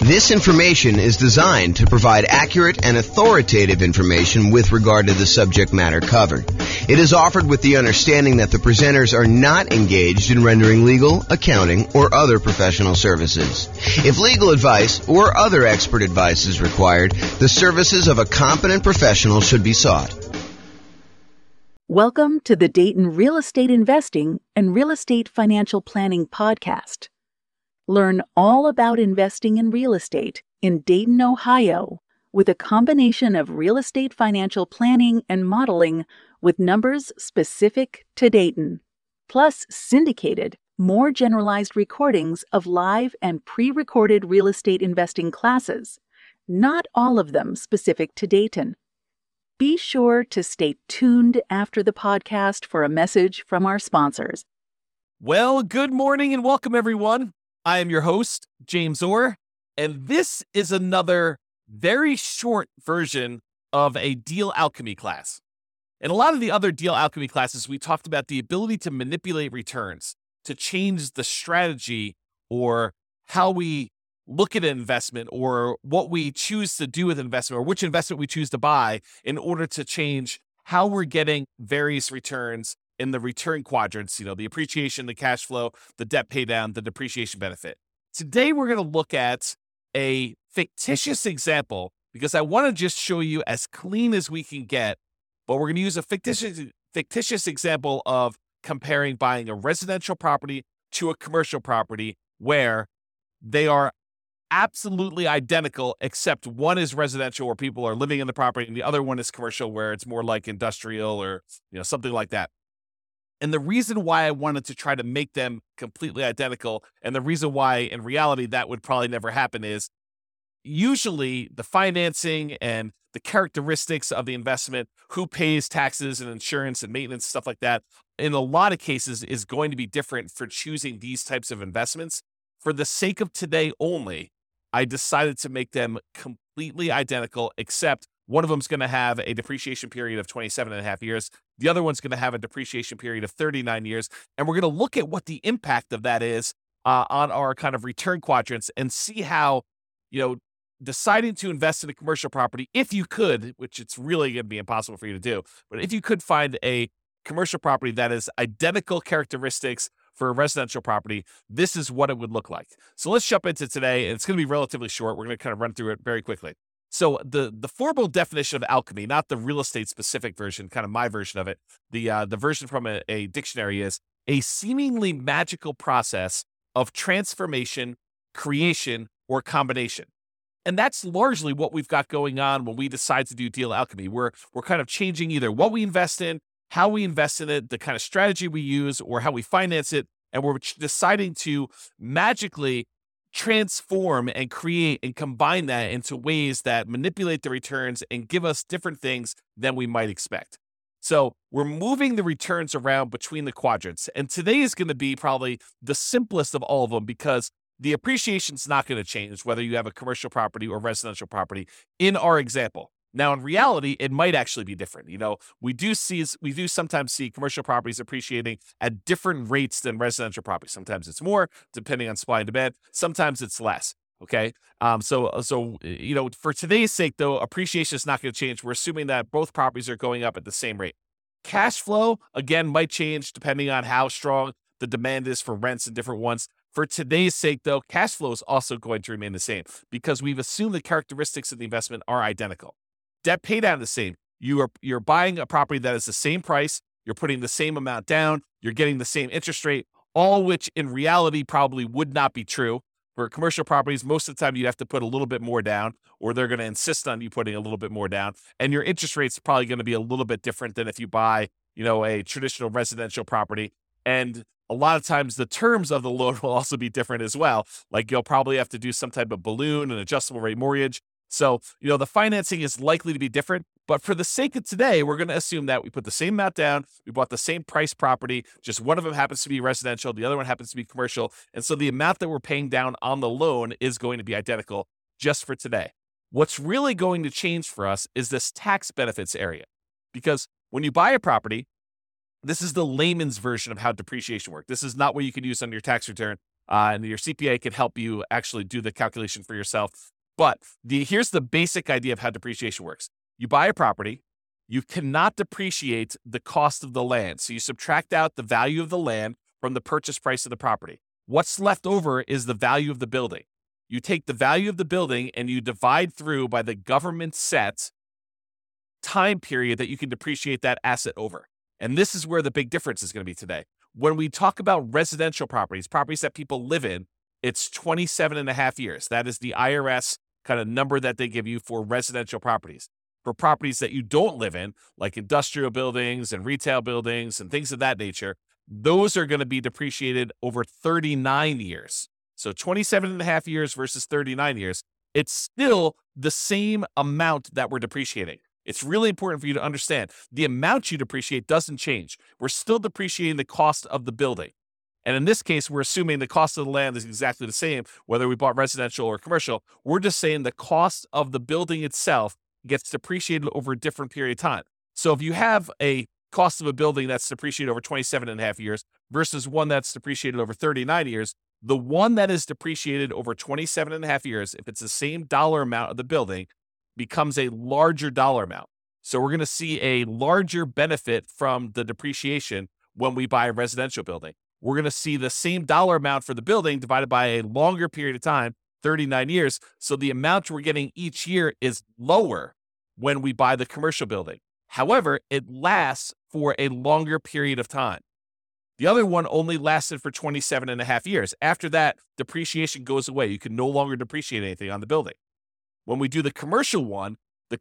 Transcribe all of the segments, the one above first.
This information is designed to provide accurate and authoritative information with regard to the subject matter covered. It is offered with the understanding that the presenters are not engaged in rendering legal, accounting, or other professional services. If legal advice or other expert advice is required, the services of a competent professional should be sought. Welcome to the Dayton Real Estate Investing and Real Estate Financial Planning Podcast. Learn all about investing in real estate in Dayton, Ohio, with a combination of real estate financial planning and modeling with numbers specific to Dayton, plus syndicated, more generalized recordings of live and pre-recorded real estate investing classes, not all of them specific to Dayton. Be sure to stay tuned after the podcast for a message from our sponsors. Well, good morning and welcome, everyone. I am your host, James Orr, and this is another very short version of a deal alchemy class. In a lot of the other deal alchemy classes, we talked about the ability to manipulate returns, to change the strategy or how we look at an investment or what we choose to do with an investment or which investment we choose to buy in order to change how we're getting various returns in the return quadrants, the appreciation, the cash flow, the debt pay down, the depreciation benefit. Today, we're going to look at a fictitious example because I want to just show you as clean as we can get, but we're going to use a fictitious example of comparing buying a residential property to a commercial property where they are absolutely identical, except one is residential where people are living in the property and the other one is commercial where it's more like industrial or something like that. And the reason why I wanted to try to make them completely identical, and the reason why in reality that would probably never happen, is usually the financing and the characteristics of the investment, who pays taxes and insurance and maintenance, stuff like that, in a lot of cases is going to be different for choosing these types of investments. For the sake of today only, I decided to make them completely identical, except one of them is going to have a depreciation period of 27 and a half years. The other one's going to have a depreciation period of 39 years. And we're going to look at what the impact of that is on our kind of return quadrants and see how, deciding to invest in a commercial property, if you could, which it's really going to be impossible for you to do, but if you could find a commercial property that is identical characteristics for a residential property, this is what it would look like. So let's jump into today. And it's going to be relatively short. We're going to kind of run through it very quickly. So the formal definition of alchemy, not the real estate specific version, kind of my version of it, the version from a dictionary is a seemingly magical process of transformation, creation, or combination. And that's largely what we've got going on when we decide to do deal alchemy. We're kind of changing either what we invest in, how we invest in it, the kind of strategy we use, or how we finance it, and we're deciding to magically transform and create and combine that into ways that manipulate the returns and give us different things than we might expect. So we're moving the returns around between the quadrants. And today is going to be probably the simplest of all of them because the appreciation is not going to change whether you have a commercial property or residential property in our example. Now, in reality, it might actually be different. We do sometimes see commercial properties appreciating at different rates than residential properties. Sometimes it's more, depending on supply and demand. Sometimes it's less. Okay. So for today's sake, though, appreciation is not going to change. We're assuming that both properties are going up at the same rate. Cash flow, again, might change depending on how strong the demand is for rents in different ones. For today's sake, though, cash flow is also going to remain the same because we've assumed the characteristics of the investment are identical. Debt pay down the same. You're buying a property that is the same price. You're putting the same amount down. You're getting the same interest rate, all which in reality probably would not be true. For commercial properties, most of the time you have to put a little bit more down, or they're going to insist on you putting a little bit more down. And your interest rate's probably going to be a little bit different than if you buy, a traditional residential property. And a lot of times the terms of the loan will also be different as well. Like you'll probably have to do some type of balloon, an adjustable rate mortgage. So, the financing is likely to be different, but for the sake of today, we're going to assume that we put the same amount down, we bought the same price property, just one of them happens to be residential, the other one happens to be commercial, and so the amount that we're paying down on the loan is going to be identical just for today. What's really going to change for us is this tax benefits area, because when you buy a property, this is the layman's version of how depreciation works. This is not what you can use on your tax return. and your CPA can help you actually do the calculation for yourself. But here's the basic idea of how depreciation works. You buy a property, you cannot depreciate the cost of the land. So you subtract out the value of the land from the purchase price of the property. What's left over is the value of the building. You take the value of the building and you divide through by the government set time period that you can depreciate that asset over. And this is where the big difference is going to be today. When we talk about residential properties, properties that people live in, it's 27 and a half years. That is the IRS kind of number that they give you for residential properties. For properties that you don't live in, like industrial buildings and retail buildings and things of that nature, those are going to be depreciated over 39 years. So 27 and a half years versus 39 years, it's still the same amount that we're depreciating. It's really important for you to understand the amount you depreciate doesn't change. We're still depreciating the cost of the building. And in this case, we're assuming the cost of the land is exactly the same, whether we bought residential or commercial. We're just saying the cost of the building itself gets depreciated over a different period of time. So if you have a cost of a building that's depreciated over 27 and a half years versus one that's depreciated over 39 years, the one that is depreciated over 27 and a half years, if it's the same dollar amount of the building, becomes a larger dollar amount. So we're going to see a larger benefit from the depreciation when we buy a residential building. We're going to see the same dollar amount for the building divided by a longer period of time, 39 years. So the amount we're getting each year is lower when we buy the commercial building. However, it lasts for a longer period of time. The other one only lasted for 27 and a half years. After that, depreciation goes away. You can no longer depreciate anything on the building. When we do the commercial one,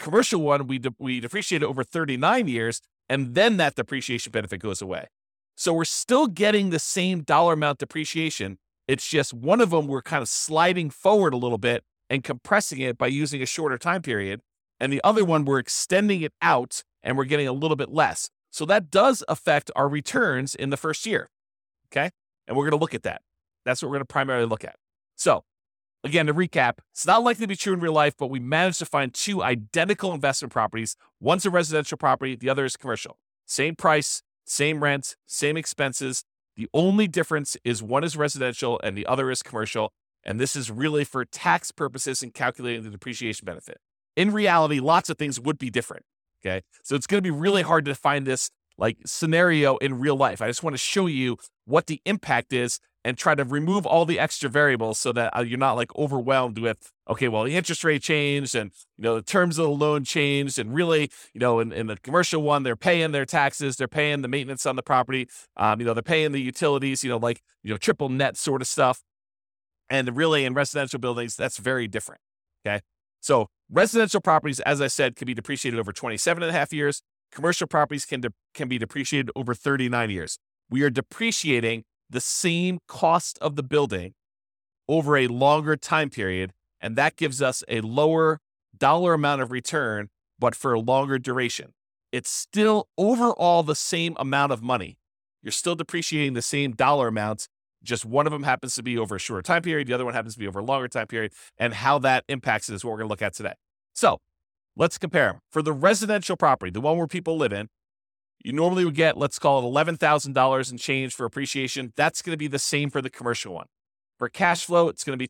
we depreciate it over 39 years, and then that depreciation benefit goes away. So we're still getting the same dollar amount depreciation. It's just one of them we're kind of sliding forward a little bit and compressing it by using a shorter time period. And the other one, we're extending it out and we're getting a little bit less. So that does affect our returns in the first year. Okay. And we're going to look at that. That's what we're going to primarily look at. So again, to recap, it's not likely to be true in real life, but we managed to find two identical investment properties. One's a residential property. The other is commercial. Same price, same rent, same expenses. The only difference is one is residential and the other is commercial. And this is really for tax purposes and calculating the depreciation benefit. In reality, lots of things would be different. Okay. So it's going to be really hard to find this like scenario in real life. I just want to show you what the impact is and try to remove all the extra variables so that you're not like overwhelmed with, okay, well, the interest rate changed and, the terms of the loan changed. And really, in the commercial one, they're paying their taxes, they're paying the maintenance on the property, they're paying the utilities, triple net sort of stuff. And really in residential buildings, that's very different. Okay. So residential properties, as I said, can be depreciated over 27 and a half years. Commercial properties can be depreciated over 39 years. We are depreciating the same cost of the building over a longer time period, and that gives us a lower dollar amount of return, but for a longer duration. It's still overall the same amount of money. You're still depreciating the same dollar amounts, just one of them happens to be over a shorter time period, the other one happens to be over a longer time period, and how that impacts it is what we're going to look at today. So let's compare them. For the residential property, the one where people live in, you normally would get, let's call it $11,000 and change for appreciation. That's going to be the same for the commercial one. For cash flow, it's going to be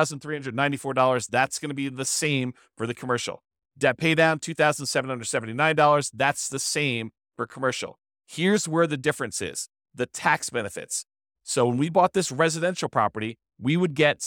$2,394. That's going to be the same for the commercial. Debt pay down, $2,779. That's the same for commercial. Here's where the difference is, the tax benefits. So when we bought this residential property, we would get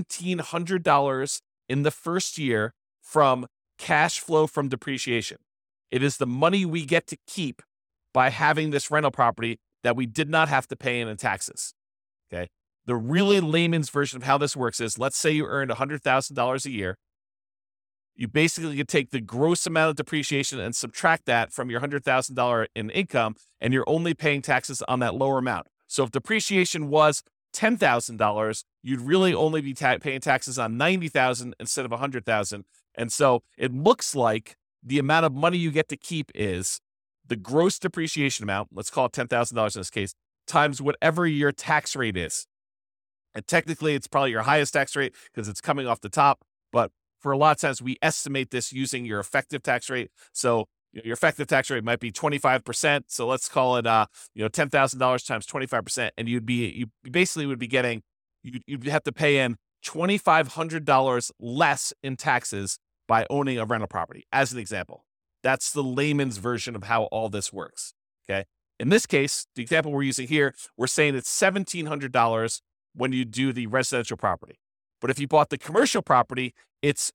$1,700 in the first year from cash flow from depreciation. It is the money we get to keep by having this rental property that we did not have to pay in taxes. Okay. The really layman's version of how this works is, let's say you earned $100,000 a year. You basically could take the gross amount of depreciation and subtract that from your $100,000 in income, and you're only paying taxes on that lower amount. So if depreciation was $10,000, you'd really only be paying taxes on $90,000 instead of $100,000. And so it looks like the amount of money you get to keep is the gross depreciation amount, let's call it $10,000 in this case, times whatever your tax rate is. And technically, it's probably your highest tax rate because it's coming off the top. But for a lot of times, we estimate this using your effective tax rate. So your effective tax rate might be 25%. So let's call it, $10,000 times 25%. And you basically would be getting, you'd have to pay in $2,500 less in taxes by owning a rental property, as an example. That's the layman's version of how all this works, okay? In this case, the example we're using here, we're saying it's $1,700 when you do the residential property. But if you bought the commercial property, it's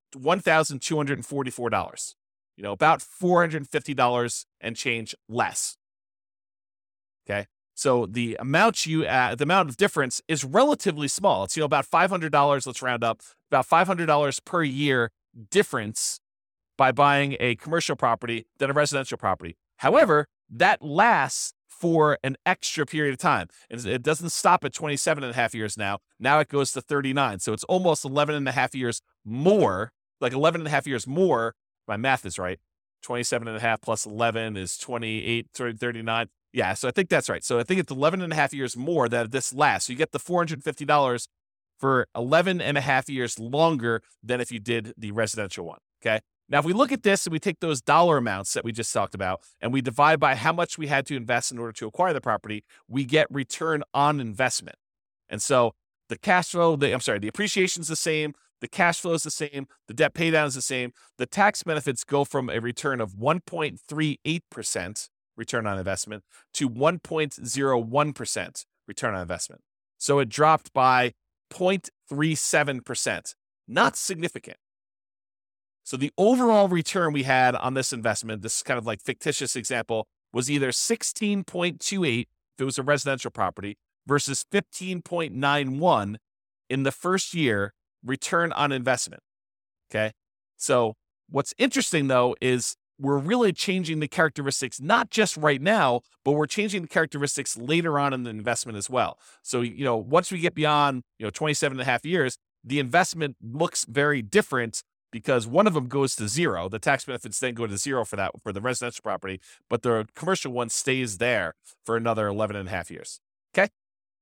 $1,244, about $450 and change less, okay? So the amount of difference is relatively small. It's, about $500, let's round up, about $500 per year difference by buying a commercial property than a residential property. However, that lasts for an extra period of time. And it doesn't stop at 27 and a half years now. Now it goes to 39. So it's almost 11 and a half years more, like 11 and a half years more. My math is right. 27 and a half plus 11 is 28, 39. Yeah, so I think that's right. So I think it's 11 and a half years more that this lasts. So you get the $450 for 11 and a half years longer than if you did the residential one, okay? Now, if we look at this and we take those dollar amounts that we just talked about and we divide by how much we had to invest in order to acquire the property, we get return on investment. And so the cash flow, the appreciation is the same, the cash flow is the same, the debt pay down is the same. The tax benefits go from a return of 1.38% return on investment to 1.01% return on investment. So it dropped by 0.37%. Not significant. So the overall return we had on this investment, this kind of like fictitious example, was either 16.28 if it was a residential property versus 15.91 in the first year return on investment. Okay. So what's interesting though is we're really changing the characteristics, not just right now, but we're changing the characteristics later on in the investment as well. So, once we get beyond, 27 and a half years, the investment looks very different because one of them goes to zero. The tax benefits then go to zero for the residential property, but the commercial one stays there for another 11 and a half years. Okay.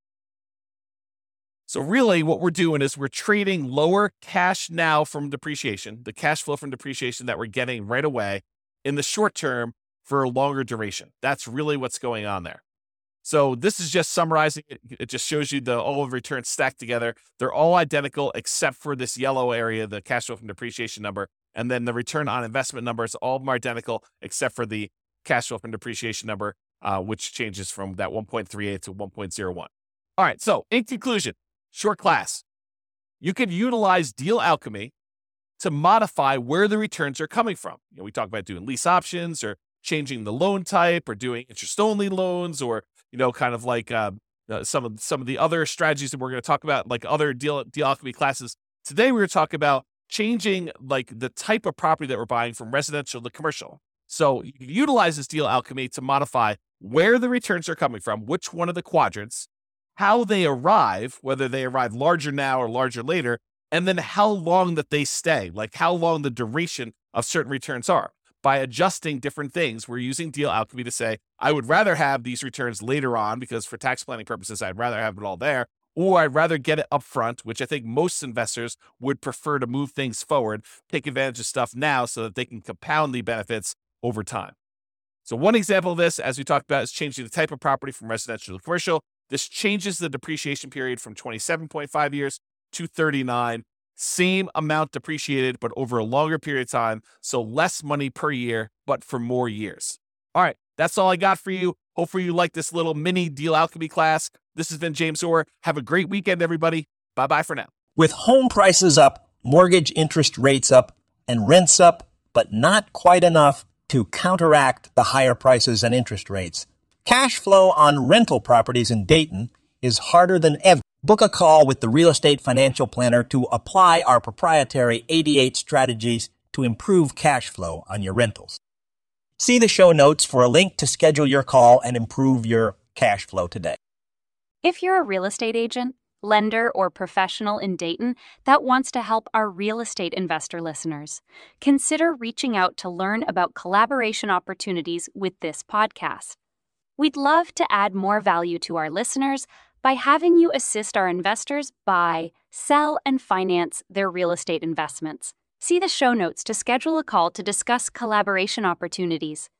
So really what we're doing is we're trading lower cash now from depreciation, the cash flow from depreciation that we're getting right away in the short term for a longer duration. That's really what's going on there. So this is just summarizing it. It just shows you all of returns stacked together. They're all identical except for this yellow area, the cash flow from depreciation number. And then the return on investment numbers, all of them are identical except for the cash flow from depreciation number, which changes from that 1.38 to 1.01. All right, so in conclusion, short class, you could utilize deal alchemy to modify where the returns are coming from. We talk about doing lease options or changing the loan type or doing interest-only loans or, kind of like some of the other strategies that we're going to talk about, like other deal alchemy classes. Today, we're going to talk about changing like the type of property that we're buying from residential to commercial. So you can utilize this deal alchemy to modify where the returns are coming from, which one of the quadrants, how they arrive, whether they arrive larger now or larger later, and then how long that they stay, like how long the duration of certain returns are. By adjusting different things, we're using deal alchemy to say, I would rather have these returns later on because for tax planning purposes, I'd rather have it all there, or I'd rather get it up front, which I think most investors would prefer to move things forward, take advantage of stuff now so that they can compound the benefits over time. So one example of this, as we talked about, is changing the type of property from residential to commercial. This changes the depreciation period from 27.5 years to 39. Same amount depreciated, but over a longer period of time. So less money per year, but for more years. All right, that's all I got for you. Hopefully you like this little mini deal alchemy class. This has been James Orr. Have a great weekend, everybody. Bye-bye for now. With home prices up, mortgage interest rates up, and rents up, but not quite enough to counteract the higher prices and interest rates, cash flow on rental properties in Dayton is harder than ever. Book a call with the Real Estate Financial Planner to apply our proprietary 88 strategies to improve cash flow on your rentals. See the show notes for a link to schedule your call and improve your cash flow today. If you're a real estate agent, lender, or professional in Dayton that wants to help our real estate investor listeners, consider reaching out to learn about collaboration opportunities with this podcast. We'd love to add more value to our listeners by having you assist our investors buy, sell, and finance their real estate investments. See the show notes to schedule a call to discuss collaboration opportunities.